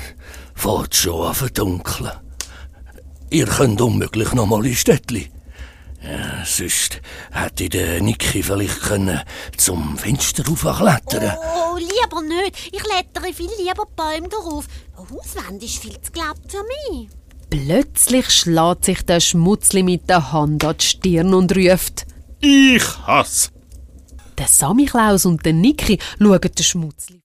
fährt schon an verdunkeln. Ihr könnt unmöglich noch mal ins Städtli. Ja, sonst hätte der Niki vielleicht zum Fenster raufklettern. Oh, lieber nicht. Ich klettere viel lieber die Bäume drauf. Hauswand ist viel zu glatt für mich. Plötzlich schlägt sich der Schmutzli mit der Hand an die Stirn und ruft: Ich hasse. Der Samichlaus und der Niki schauen den Schmutzli